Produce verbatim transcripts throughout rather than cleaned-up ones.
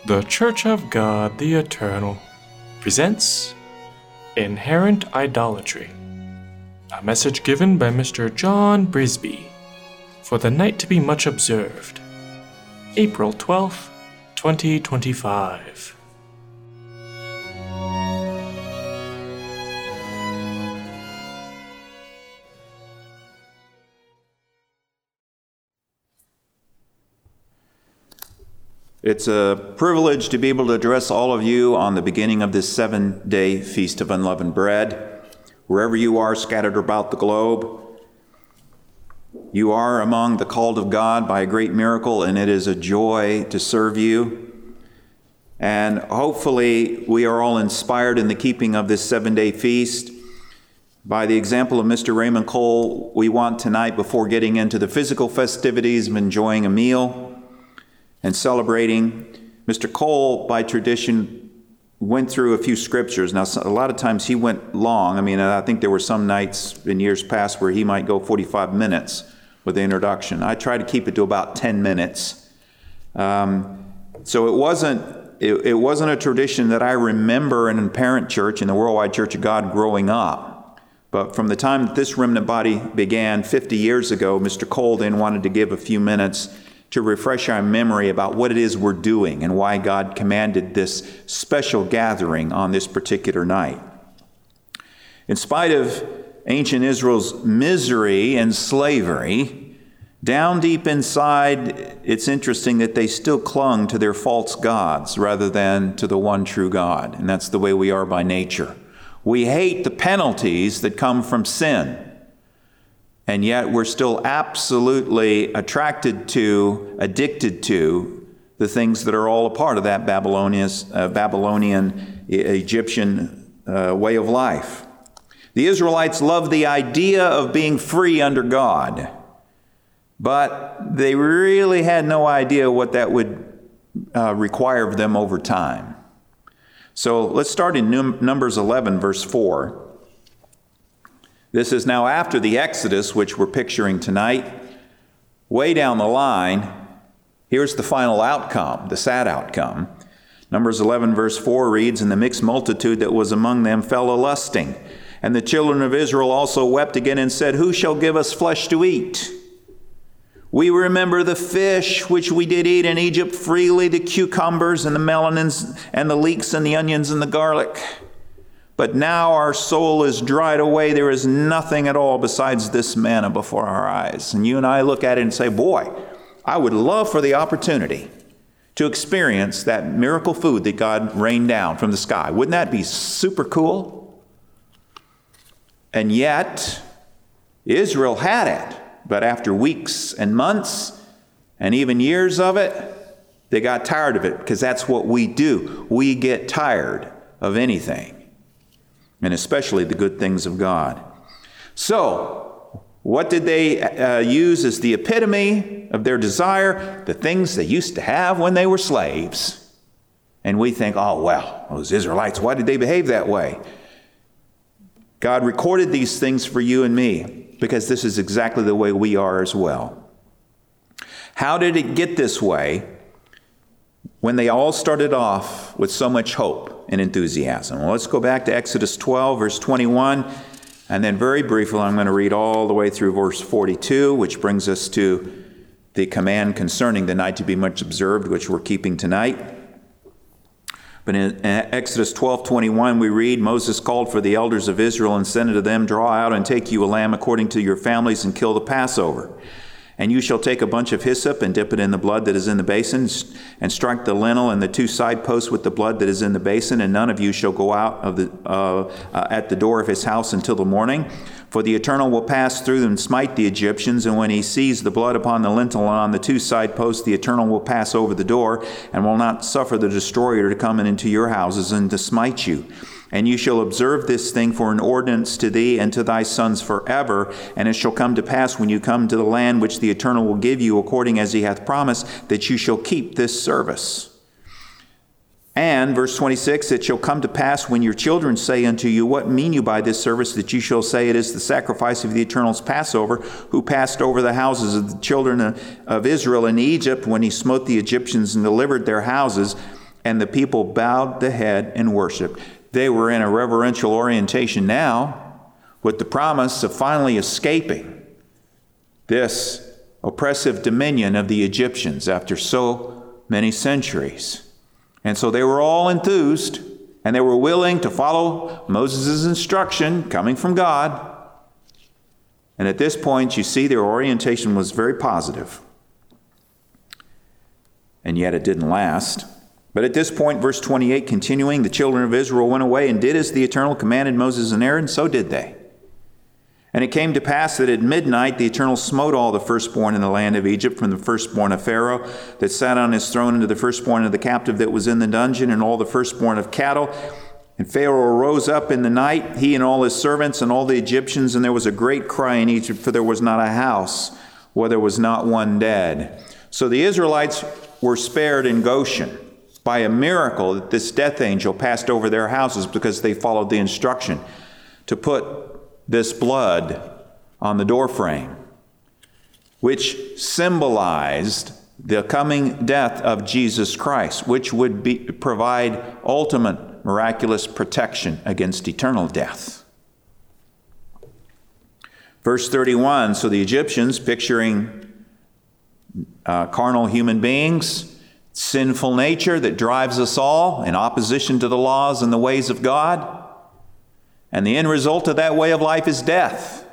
The Church of God the Eternal presents Inherent Idolatry, a message given by Mister John Brisby for the night to be much observed, April twelfth, twenty twenty-five. It's a privilege to be able to address all of you on the beginning of this seven-day Feast of Unleavened Bread. Wherever you are scattered about the globe, you are among the called of God by a great miracle, and it is a joy to serve you. And hopefully we are all inspired in the keeping of this seven-day feast. By the example of Mister Raymond Cole, we want tonight, before getting into the physical festivities of enjoying a meal and celebrating, Mister Cole, by tradition, went through a few scriptures. Now, a lot of times he went long. I mean, I think there were some nights in years past where he might go forty-five minutes with the introduction. I try to keep it to about ten minutes. Um, so it wasn't, it, it wasn't a tradition that I remember in a parent church, in the Worldwide Church of God, growing up. But from the time that this remnant body began fifty years ago, Mister Cole then wanted to give a few minutes to refresh our memory about what it is we're doing and why God commanded this special gathering on this particular night. In spite of ancient Israel's misery and slavery, down deep inside, it's interesting that they still clung to their false gods rather than to the one true God. And that's the way we are by nature. We hate the penalties that come from sin. And yet we're still absolutely attracted to, addicted to, the things that are all a part of that Babylonian, uh, Babylonian Egyptian uh, way of life. The Israelites loved the idea of being free under God, but they really had no idea what that would uh, require of them over time. So let's start in Num- Numbers eleven, verse four. This is now after the Exodus, which we're picturing tonight. Way down the line, here's the final outcome, the sad outcome. Numbers eleven verse four reads, "And the mixed multitude that was among them fell a-lusting. And the children of Israel also wept again and said, Who shall give us flesh to eat? We remember the fish which we did eat in Egypt freely, the cucumbers and the melons and the leeks and the onions and the garlic. But now our soul is dried away. There is nothing at all besides this manna before our eyes." And you and I look at it and say, boy, I would love for the opportunity to experience that miracle food that God rained down from the sky. Wouldn't that be super cool? And yet, Israel had it. But after weeks and months and even years of it, they got tired of it, because that's what we do. We get tired of anything, and especially the good things of God. So, what did they uh, use as the epitome of their desire? The things they used to have when they were slaves. And we think, oh, well, those Israelites, why did they behave that way? God recorded these things for you and me, because this is exactly the way we are as well. How did it get this way when they all started off with so much hope and enthusiasm? Well, let's go back to Exodus twelve, verse twenty-one, and then very briefly I'm going to read all the way through verse forty-two, which brings us to the command concerning the night to be much observed, which we're keeping tonight. But in Exodus twelve twenty-one, we read, "Moses called for the elders of Israel and said unto them, Draw out and take you a lamb according to your families and kill the Passover. And you shall take a bunch of hyssop and dip it in the blood that is in the basin, and strike the lintel and the two side posts with the blood that is in the basin, and none of you shall go out of the uh, uh, at the door of his house until the morning. For the Eternal will pass through and smite the Egyptians, and when he sees the blood upon the lintel and on the two side posts, the Eternal will pass over the door, and will not suffer the destroyer to come into your houses and to smite you. And you shall observe this thing for an ordinance to thee and to thy sons forever. And it shall come to pass when you come to the land which the Eternal will give you, according as he hath promised, that you shall keep this service. And, verse twenty-six, it shall come to pass when your children say unto you, What mean you by this service? That you shall say, It is the sacrifice of the Eternal's Passover, who passed over the houses of the children of Israel in Egypt when he smote the Egyptians and delivered their houses. and the people bowed the head and worshiped. They were in a reverential orientation now, with the promise of finally escaping this oppressive dominion of the Egyptians after so many centuries. And so they were all enthused, and they were willing to follow Moses' instruction coming from God. And at this point, you see, their orientation was very positive. And yet it didn't last. But at this point, verse twenty-eight, continuing, the children of Israel went away and did as the Eternal commanded Moses and Aaron, so did they. And it came to pass that at midnight the Eternal smote all the firstborn in the land of Egypt, from the firstborn of Pharaoh that sat on his throne, and to the firstborn of the captive that was in the dungeon, and all the firstborn of cattle. And Pharaoh rose up in the night, he and all his servants and all the Egyptians, and there was a great cry in Egypt, for there was not a house where there was not one dead. So the Israelites were spared in Goshen by a miracle that this death angel passed over their houses, because they followed the instruction to put this blood on the doorframe, which symbolized the coming death of Jesus Christ, which would be, provide ultimate miraculous protection against eternal death. Verse thirty-one, so the Egyptians, picturing uh, carnal human beings, sinful nature that drives us all in opposition to the laws and the ways of God, and the end result of that way of life is death.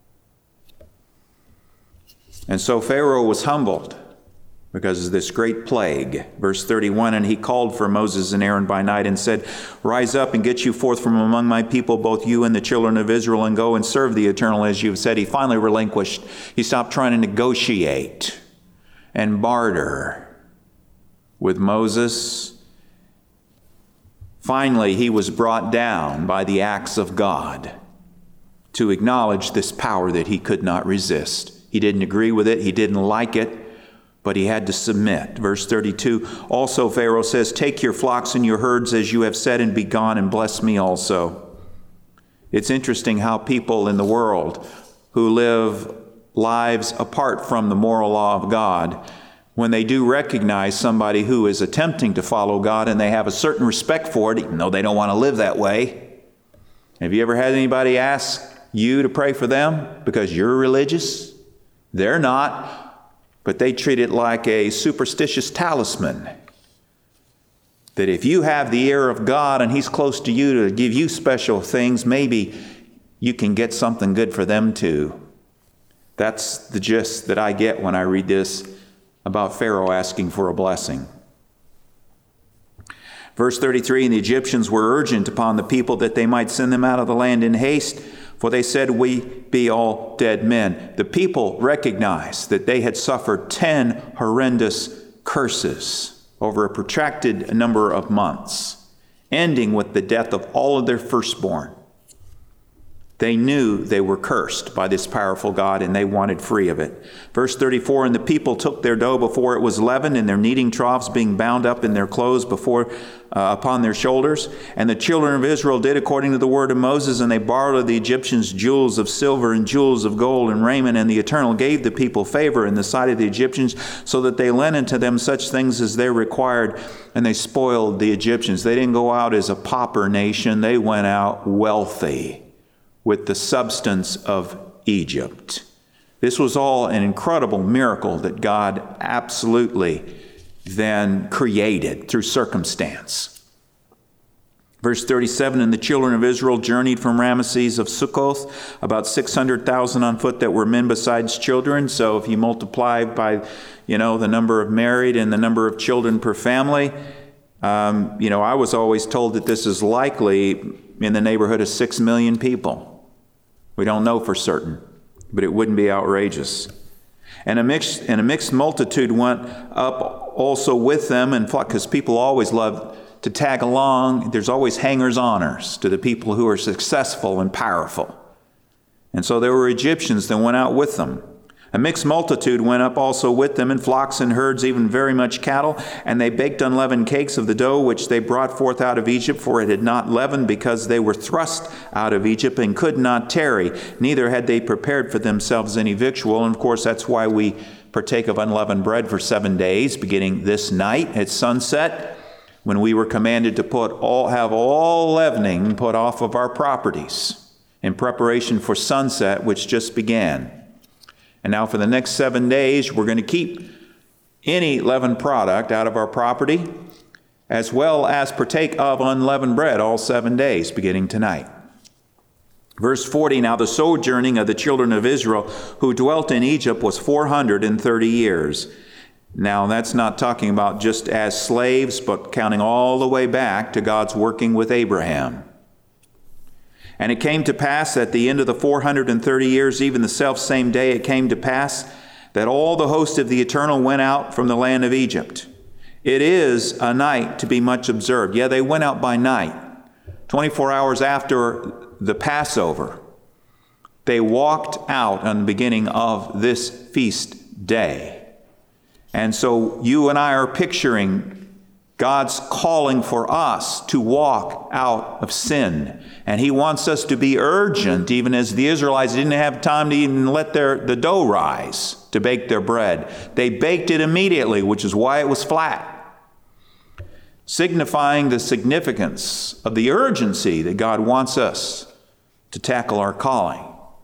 And so Pharaoh was humbled because of this great plague. Verse thirty-one, and he called for Moses and Aaron by night and said, rise up and get you forth from among my people, both you and the children of Israel, and go and serve the Eternal as you have said. He finally relinquished. He stopped trying to negotiate and barter with Moses. Finally, he was brought down by the axe of God to acknowledge this power that he could not resist. He didn't agree with it. He didn't like it, but he had to submit. Verse thirty-two, also Pharaoh says, take your flocks and your herds as you have said, and be gone, and bless me also. It's interesting how people in the world who live lives apart from the moral law of God, when they do recognize somebody who is attempting to follow God and they have a certain respect for it, even though they don't want to live that way. Have you ever had anybody ask you to pray for them because you're religious? They're not, but they treat it like a superstitious talisman. That if you have the ear of God and He's close to you to give you special things, maybe you can get something good for them too. That's the gist that I get when I read this about Pharaoh asking for a blessing. Verse thirty-three, and the Egyptians were urgent upon the people that they might send them out of the land in haste, for they said, we be all dead men. The people recognized that they had suffered ten horrendous curses over a protracted number of months, ending with the death of all of their firstborn. They knew they were cursed by this powerful God, and they wanted free of it. Verse thirty-four, and the people took their dough before it was leavened, and their kneading troughs being bound up in their clothes before uh, upon their shoulders. And the children of Israel did according to the word of Moses, and they borrowed of the Egyptians jewels of silver and jewels of gold and raiment. And the Eternal gave the people favor in the sight of the Egyptians, so that they lent unto them such things as they required, and they spoiled the Egyptians. They didn't go out as a pauper nation. They went out wealthy with the substance of Egypt. This was all an incredible miracle that God absolutely then created through circumstance. Verse thirty-seven, and the children of Israel journeyed from Ramesses of Succoth, about six hundred thousand on foot that were men besides children. So if you multiply by, you know, the number of married and the number of children per family, um, you know, I was always told that this is likely in the neighborhood of six million people. We don't know for certain, but it wouldn't be outrageous. And a mixed, and a mixed multitude went up also with them, and because people always love to tag along. There's always hangers-oners to the people who are successful and powerful. And so there were Egyptians that went out with them. A mixed multitude went up also with them, in flocks and herds, even very much cattle. And they baked unleavened cakes of the dough which they brought forth out of Egypt, for it had not leavened, because they were thrust out of Egypt and could not tarry. Neither had they prepared for themselves any victual. And of course, that's why we partake of unleavened bread for seven days, beginning this night at sunset, when we were commanded to put all, have all leavening put off of our properties in preparation for sunset, which just began. And now for the next seven days, we're going to keep any leavened product out of our property, as well as partake of unleavened bread all seven days, beginning tonight. Verse forty, now the sojourning of the children of Israel who dwelt in Egypt was four hundred thirty years. Now that's not talking about just as slaves, but counting all the way back to God's working with Abraham. And it came to pass at the end of the four hundred thirty years, even the selfsame day it came to pass, that all the host of the Eternal went out from the land of Egypt. It is a night to be much observed. Yeah, they went out by night. twenty-four hours after the Passover, they walked out on the beginning of this feast day. And so you and I are picturing God's calling for us to walk out of sin. And He wants us to be urgent, even as the Israelites didn't have time to even let their the dough rise to bake their bread. They baked it immediately, which is why it was flat, signifying the significance of the urgency that God wants us to tackle our calling.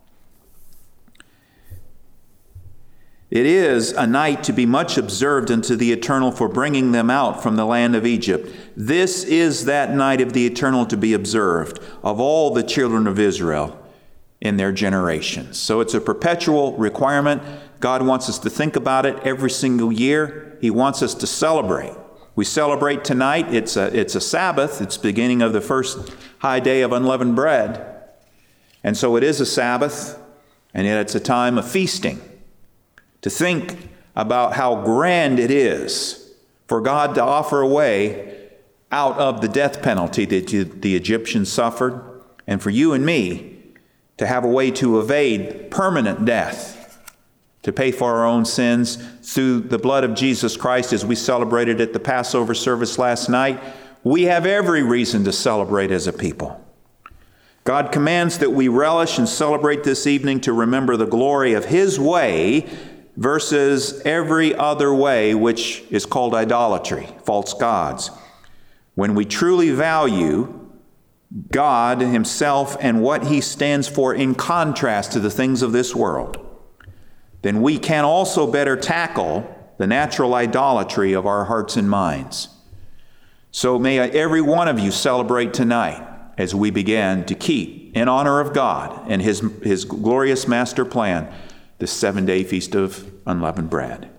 It is a night to be much observed unto the Eternal for bringing them out from the land of Egypt. This is that night of the Eternal to be observed of all the children of Israel in their generations. So it's a perpetual requirement. God wants us to think about it every single year. He wants us to celebrate. We celebrate tonight. It's a, it's a Sabbath. It's the beginning of the first high day of unleavened bread. And so it is a Sabbath, and yet it's a time of feasting. To think about how grand it is for God to offer a way out of the death penalty that you, the Egyptians suffered, and for you and me to have a way to evade permanent death, to pay for our own sins through the blood of Jesus Christ, as we celebrated at the Passover service last night. We have every reason to celebrate as a people. God commands that we relish and celebrate this evening to remember the glory of His way versus every other way, which is called idolatry, false gods. When we truly value God Himself and what He stands for in contrast to the things of this world, then we can also better tackle the natural idolatry of our hearts and minds. So may every one of you celebrate tonight as we begin to keep, in honor of God and His, His glorious master plan, the seven-day feast of unleavened bread.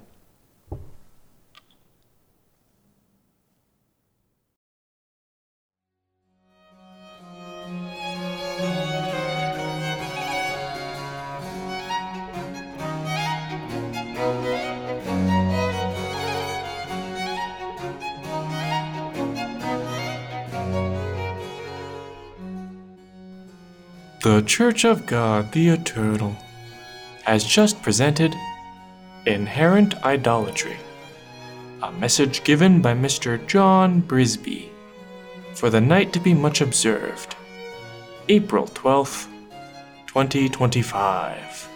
The Church of God the Eternal has just presented Inherent Idolatry, a message given by Mister John Brisby, for the night to be much observed, April twelfth, twenty twenty-five.